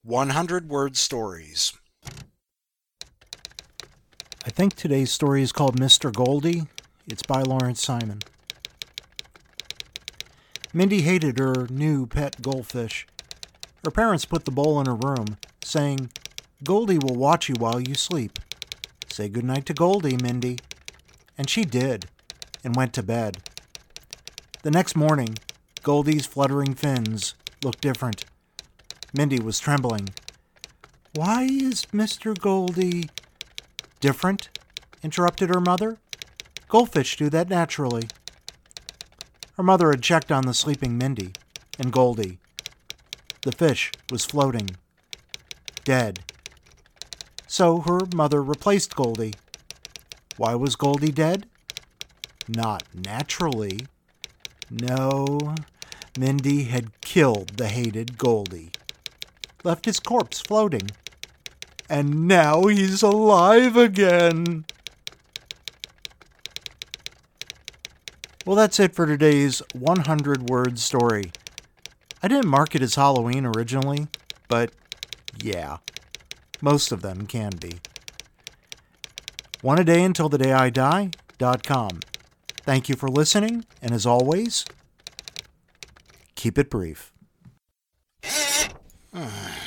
100-word stories. I think today's story is called Mr. Goldie. It's by Lawrence Simon. Mindy hated her new pet goldfish. Her parents put the bowl in her room, saying, "Goldie will watch you while you sleep. Say goodnight to Goldie, Mindy." And she did, and went to bed. The next morning, Goldie's fluttering fins looked different. Mindy was trembling. "Why is Mr. Goldie—" "Different?" interrupted her mother. "Goldfish do that naturally." Her mother had checked on the sleeping Mindy and Goldie. The fish was floating, dead. So her mother replaced Goldie. Why was Goldie dead? Not naturally. No, Mindy had killed the hated Goldie. Left his corpse floating. And now he's alive again. Well, that's it for today's 100-word story. I didn't mark it as Halloween originally, but yeah, most of them can be. oneadayuntilthedayidie.com. Thank you for listening, and as always, keep it brief.